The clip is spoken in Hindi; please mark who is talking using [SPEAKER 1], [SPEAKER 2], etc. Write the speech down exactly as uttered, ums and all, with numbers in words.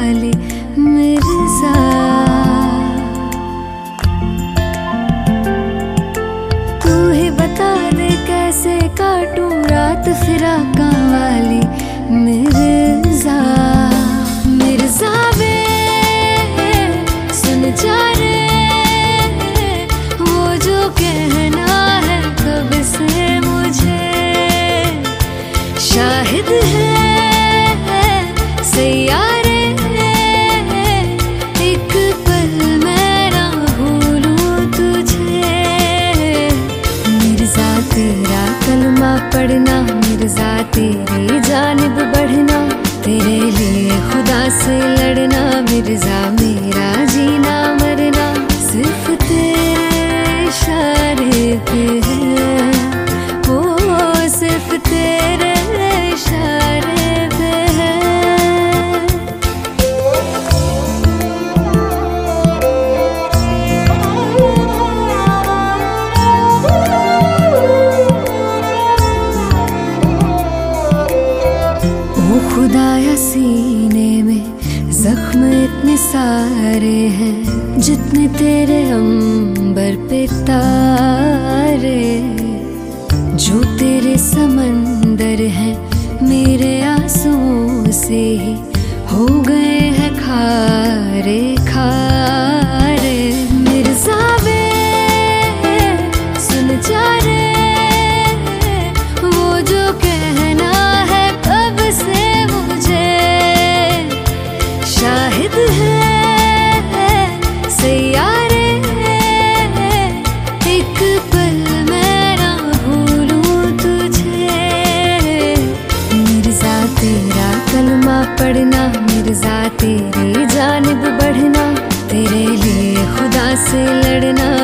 [SPEAKER 1] वाले मिर्ज़ा। तू ही बता दे कैसे काटूं रात फिराका वाली मिर्ज़ा। मिर्ज़ा वे सुन जा रे, वो जो कहना है कब से मुझे शाहिद है सैयारे। एक पल मैं ना भूलूं तुझे। मिर्ज़ा तेरा कलमा पढ़ना, मिर्ज़ा तेरी जानिब बढ़ना, तेरे लिए खुदा से लड़ना, मिर्ज़ा मेरा जीना मरना सिर्फ तेरे इशारे पे है। ओ सिर्फ तेरे इशारे पे है। ओ खुदाया सीने में जख्म इतने सारे हैं, जितने तेरे अंबर पे तारे। जो तेरे समंदर हैं मेरे आंसुओं से ही हो गए हैं खारे खारे। मिर्ज़ा वे सुन जा रे, वो जो कहना है कब से मुझे शाहिद है सैयारे। एक पल मैं ना भूलूं तुझे। मिर्ज़ा तेरा कलमा पढ़ना, मिर्ज़ा तेरी जानिब बढ़ना, तेरे लिए खुदा से लड़ना,